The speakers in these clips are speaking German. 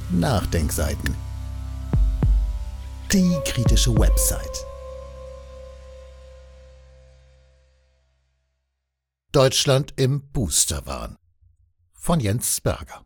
Nachdenkseiten. Die kritische Website. Deutschland im Boosterwahn von Jens Berger.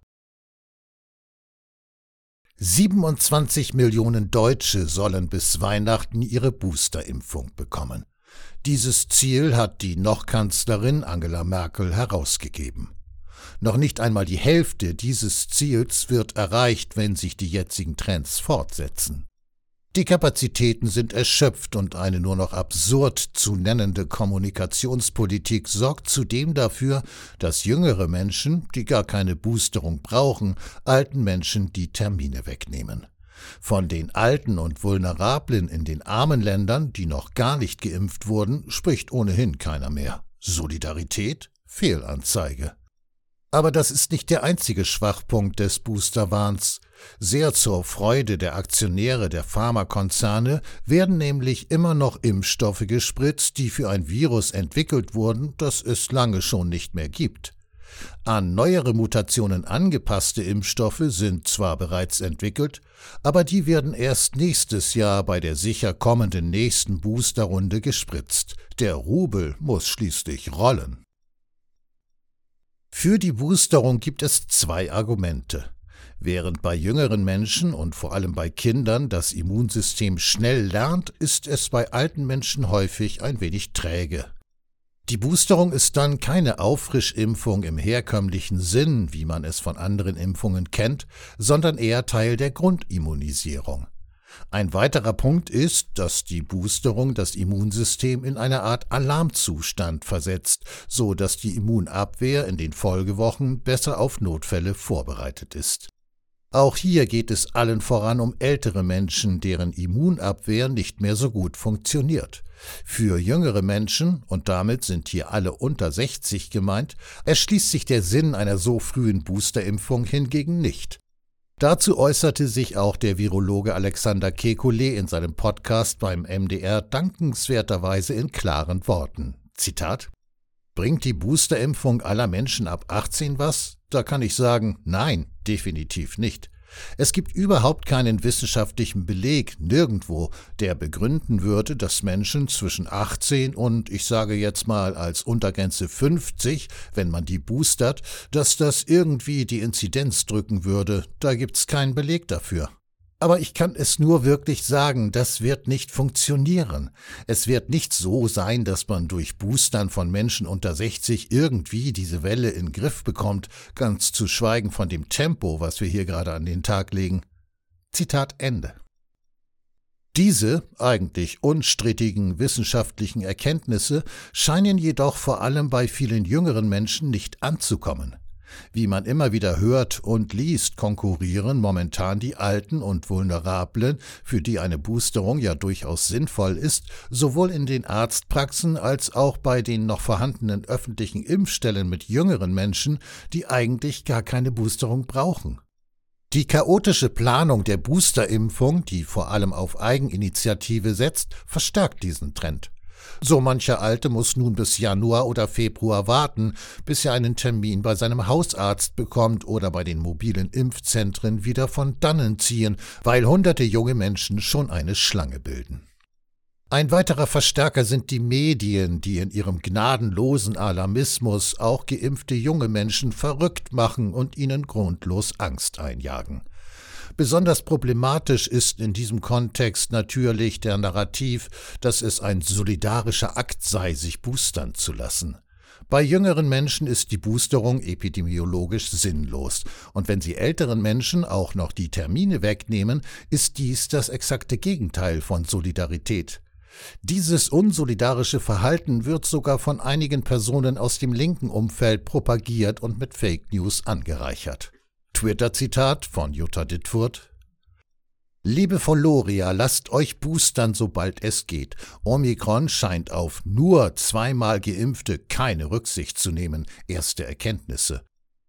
27 Millionen Deutsche sollen bis Weihnachten ihre Boosterimpfung bekommen. Dieses Ziel hat die Noch-Kanzlerin Angela Merkel herausgegeben. Noch nicht einmal die Hälfte dieses Ziels wird erreicht, wenn sich die jetzigen Trends fortsetzen. Die Kapazitäten sind erschöpft und eine nur noch absurd zu nennende Kommunikationspolitik sorgt zudem dafür, dass jüngere Menschen, die gar keine Boosterung brauchen, alten Menschen die Termine wegnehmen. Von den Alten und Vulnerablen in den armen Ländern, die noch gar nicht geimpft wurden, spricht ohnehin keiner mehr. Solidarität? Fehlanzeige. Aber das ist nicht der einzige Schwachpunkt des Boosterwahns. Sehr zur Freude der Aktionäre der Pharmakonzerne werden nämlich immer noch Impfstoffe gespritzt, die für ein Virus entwickelt wurden, das es lange schon nicht mehr gibt. An neuere Mutationen angepasste Impfstoffe sind zwar bereits entwickelt, aber die werden erst nächstes Jahr bei der sicher kommenden nächsten Boosterrunde gespritzt. Der Rubel muss schließlich rollen. Für die Boosterung gibt es zwei Argumente. Während bei jüngeren Menschen und vor allem bei Kindern das Immunsystem schnell lernt, ist es bei alten Menschen häufig ein wenig träge. Die Boosterung ist dann keine Auffrischimpfung im herkömmlichen Sinn, wie man es von anderen Impfungen kennt, sondern eher Teil der Grundimmunisierung. Ein weiterer Punkt ist, dass die Boosterung das Immunsystem in eine Art Alarmzustand versetzt, so dass die Immunabwehr in den Folgewochen besser auf Notfälle vorbereitet ist. Auch hier geht es allen voran um ältere Menschen, deren Immunabwehr nicht mehr so gut funktioniert. Für jüngere Menschen, und damit sind hier alle unter 60 gemeint, erschließt sich der Sinn einer so frühen Boosterimpfung hingegen nicht. Dazu äußerte sich auch der Virologe Alexander Kekulé in seinem Podcast beim MDR dankenswerterweise in klaren Worten. Zitat: Bringt die Boosterimpfung aller Menschen ab 18 was? Da kann ich sagen, nein, definitiv nicht. Es gibt überhaupt keinen wissenschaftlichen Beleg, nirgendwo, der begründen würde, dass Menschen zwischen 18 und, ich sage jetzt mal als Untergrenze 50, wenn man die boostert, dass das irgendwie die Inzidenz drücken würde. Da gibt's keinen Beleg dafür. Aber ich kann es nur wirklich sagen, das wird nicht funktionieren. Es wird nicht so sein, dass man durch Boostern von Menschen unter 60 irgendwie diese Welle in den Griff bekommt, ganz zu schweigen von dem Tempo, was wir hier gerade an den Tag legen. Zitat Ende. Diese eigentlich unstrittigen wissenschaftlichen Erkenntnisse scheinen jedoch vor allem bei vielen jüngeren Menschen nicht anzukommen. Wie man immer wieder hört und liest, konkurrieren momentan die Alten und Vulnerablen, für die eine Boosterung ja durchaus sinnvoll ist, sowohl in den Arztpraxen als auch bei den noch vorhandenen öffentlichen Impfstellen mit jüngeren Menschen, die eigentlich gar keine Boosterung brauchen. Die chaotische Planung der Boosterimpfung, die vor allem auf Eigeninitiative setzt, verstärkt diesen Trend. So mancher Alte muss nun bis Januar oder Februar warten, bis er einen Termin bei seinem Hausarzt bekommt oder bei den mobilen Impfzentren wieder von dannen ziehen, weil hunderte junge Menschen schon eine Schlange bilden. Ein weiterer Verstärker sind die Medien, die in ihrem gnadenlosen Alarmismus auch geimpfte junge Menschen verrückt machen und ihnen grundlos Angst einjagen. Besonders problematisch ist in diesem Kontext natürlich der Narrativ, dass es ein solidarischer Akt sei, sich boostern zu lassen. Bei jüngeren Menschen ist die Boosterung epidemiologisch sinnlos, und wenn sie älteren Menschen auch noch die Termine wegnehmen, ist dies das exakte Gegenteil von Solidarität. Dieses unsolidarische Verhalten wird sogar von einigen Personen aus dem linken Umfeld propagiert und mit Fake News angereichert. Twitter-Zitat von Jutta Dittfurt: Liebe Foloria, lasst euch boostern, sobald es geht. Omikron scheint auf nur 2-mal Geimpfte keine Rücksicht zu nehmen. Erste Erkenntnisse.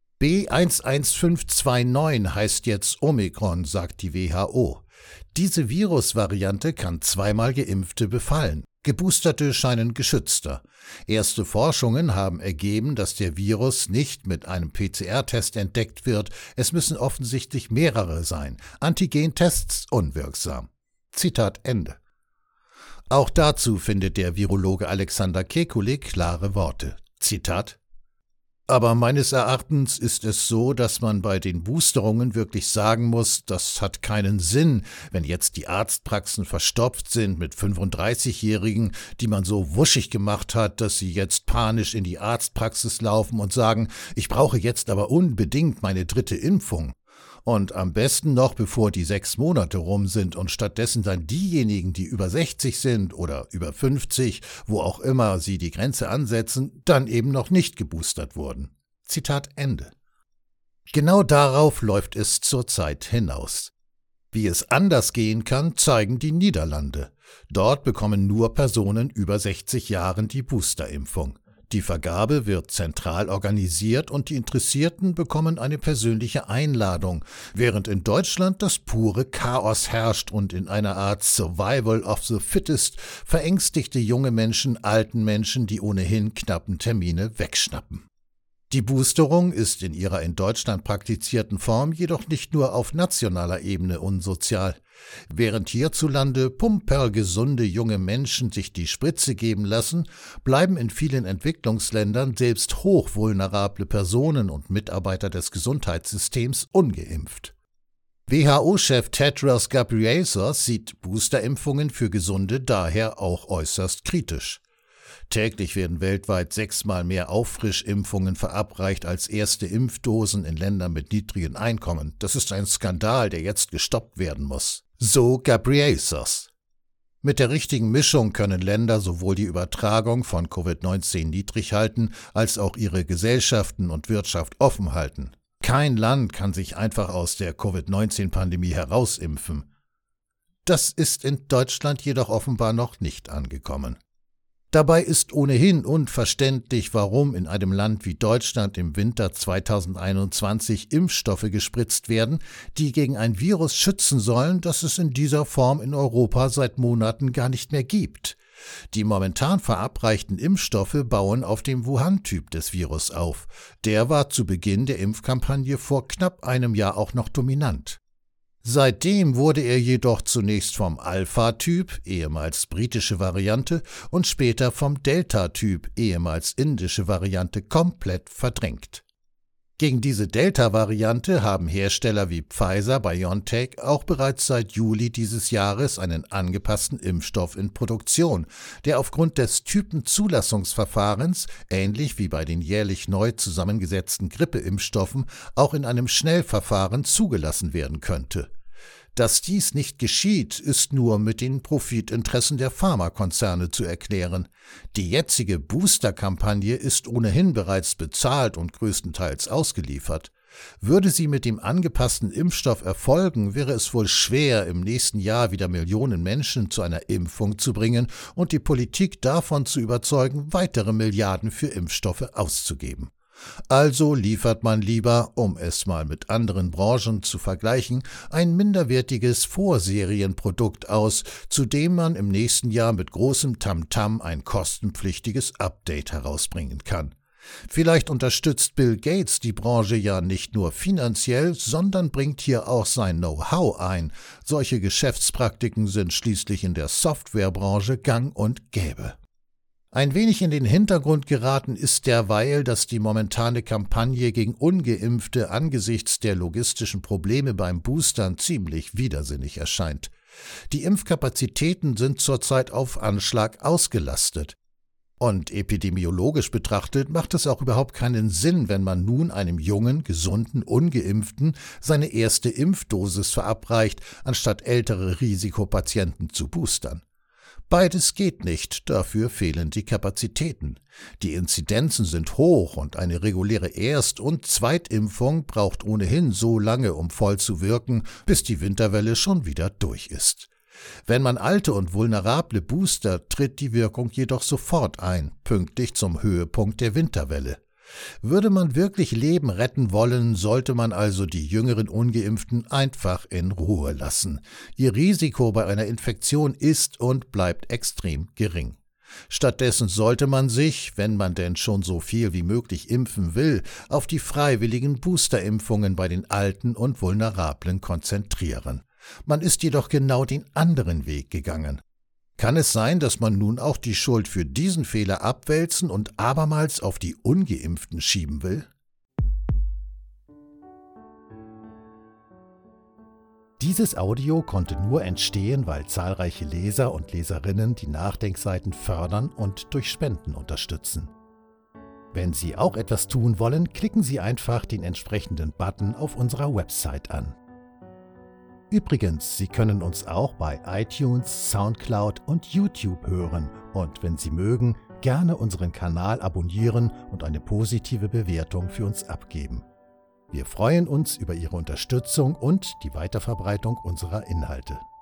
B11529 heißt jetzt Omikron, sagt die WHO. Diese Virusvariante kann 2-mal Geimpfte befallen. Geboosterte scheinen geschützter. Erste Forschungen haben ergeben, dass der Virus nicht mit einem PCR-Test entdeckt wird. Es müssen offensichtlich mehrere sein. Antigentests unwirksam. Zitat Ende. Auch dazu findet der Virologe Alexander Kekulé klare Worte. Zitat: Aber meines Erachtens ist es so, dass man bei den Boosterungen wirklich sagen muss, das hat keinen Sinn, wenn jetzt die Arztpraxen verstopft sind mit 35-Jährigen, die man so wuschig gemacht hat, dass sie jetzt panisch in die Arztpraxis laufen und sagen, ich brauche jetzt aber unbedingt meine 3. Impfung. Und am besten noch, bevor die 6 Monate rum sind und stattdessen dann diejenigen, die über 60 sind oder über 50, wo auch immer sie die Grenze ansetzen, dann eben noch nicht geboostert wurden. Zitat Ende. Genau darauf läuft es zurzeit hinaus. Wie es anders gehen kann, zeigen die Niederlande. Dort bekommen nur Personen über 60 Jahren die Boosterimpfung. Die Vergabe wird zentral organisiert und die Interessierten bekommen eine persönliche Einladung, während in Deutschland das pure Chaos herrscht und in einer Art Survival of the Fittest verängstigte junge Menschen alten Menschen die ohnehin knappen Termine wegschnappen. Die Boosterung ist in ihrer in Deutschland praktizierten Form jedoch nicht nur auf nationaler Ebene unsozial. Während hierzulande pumpergesunde junge Menschen sich die Spritze geben lassen, bleiben in vielen Entwicklungsländern selbst hochvulnerable Personen und Mitarbeiter des Gesundheitssystems ungeimpft. WHO-Chef Tedros Ghebreyesus sieht Boosterimpfungen für Gesunde daher auch äußerst kritisch. Täglich werden weltweit 6-mal mehr Auffrischimpfungen verabreicht als erste Impfdosen in Ländern mit niedrigen Einkommen. Das ist ein Skandal, der jetzt gestoppt werden muss. So Ghebreyesus. Mit der richtigen Mischung können Länder sowohl die Übertragung von Covid-19 niedrig halten, als auch ihre Gesellschaften und Wirtschaft offen halten. Kein Land kann sich einfach aus der Covid-19-Pandemie herausimpfen. Das ist in Deutschland jedoch offenbar noch nicht angekommen. Dabei ist ohnehin unverständlich, warum in einem Land wie Deutschland im Winter 2021 Impfstoffe gespritzt werden, die gegen ein Virus schützen sollen, das es in dieser Form in Europa seit Monaten gar nicht mehr gibt. Die momentan verabreichten Impfstoffe bauen auf dem Wuhan-Typ des Virus auf. Der war zu Beginn der Impfkampagne vor knapp einem Jahr auch noch dominant. Seitdem wurde er jedoch zunächst vom Alpha-Typ, ehemals britische Variante, und später vom Delta-Typ, ehemals indische Variante, komplett verdrängt. Gegen diese Delta-Variante haben Hersteller wie Pfizer-BioNTech auch bereits seit Juli dieses Jahres einen angepassten Impfstoff in Produktion, der aufgrund des Typenzulassungsverfahrens, ähnlich wie bei den jährlich neu zusammengesetzten Grippeimpfstoffen, auch in einem Schnellverfahren zugelassen werden könnte. Dass dies nicht geschieht, ist nur mit den Profitinteressen der Pharmakonzerne zu erklären. Die jetzige Booster-Kampagne ist ohnehin bereits bezahlt und größtenteils ausgeliefert. Würde sie mit dem angepassten Impfstoff erfolgen, wäre es wohl schwer, im nächsten Jahr wieder Millionen Menschen zu einer Impfung zu bringen und die Politik davon zu überzeugen, weitere Milliarden für Impfstoffe auszugeben. Also liefert man lieber, um es mal mit anderen Branchen zu vergleichen, ein minderwertiges Vorserienprodukt aus, zu dem man im nächsten Jahr mit großem Tamtam ein kostenpflichtiges Update herausbringen kann. Vielleicht unterstützt Bill Gates die Branche ja nicht nur finanziell, sondern bringt hier auch sein Know-how ein. Solche Geschäftspraktiken sind schließlich in der Softwarebranche gang und gäbe. Ein wenig in den Hintergrund geraten ist derweil, dass die momentane Kampagne gegen Ungeimpfte angesichts der logistischen Probleme beim Boostern ziemlich widersinnig erscheint. Die Impfkapazitäten sind zurzeit auf Anschlag ausgelastet. Und epidemiologisch betrachtet macht es auch überhaupt keinen Sinn, wenn man nun einem jungen, gesunden, Ungeimpften seine erste Impfdosis verabreicht, anstatt ältere Risikopatienten zu boostern. Beides geht nicht, dafür fehlen die Kapazitäten. Die Inzidenzen sind hoch und eine reguläre Erst- und Zweitimpfung braucht ohnehin so lange, um voll zu wirken, bis die Winterwelle schon wieder durch ist. Wenn man alte und vulnerable boostert, tritt die Wirkung jedoch sofort ein, pünktlich zum Höhepunkt der Winterwelle. Würde man wirklich Leben retten wollen, sollte man also die jüngeren Ungeimpften einfach in Ruhe lassen. Ihr Risiko bei einer Infektion ist und bleibt extrem gering. Stattdessen sollte man sich, wenn man denn schon so viel wie möglich impfen will, auf die freiwilligen Boosterimpfungen bei den Alten und Vulnerablen konzentrieren. Man ist jedoch genau den anderen Weg gegangen. Kann es sein, dass man nun auch die Schuld für diesen Fehler abwälzen und abermals auf die Ungeimpften schieben will? Dieses Audio konnte nur entstehen, weil zahlreiche Leser und Leserinnen die Nachdenkseiten fördern und durch Spenden unterstützen. Wenn Sie auch etwas tun wollen, klicken Sie einfach den entsprechenden Button auf unserer Website an. Übrigens, Sie können uns auch bei iTunes, Soundcloud und YouTube hören und wenn Sie mögen, gerne unseren Kanal abonnieren und eine positive Bewertung für uns abgeben. Wir freuen uns über Ihre Unterstützung und die Weiterverbreitung unserer Inhalte.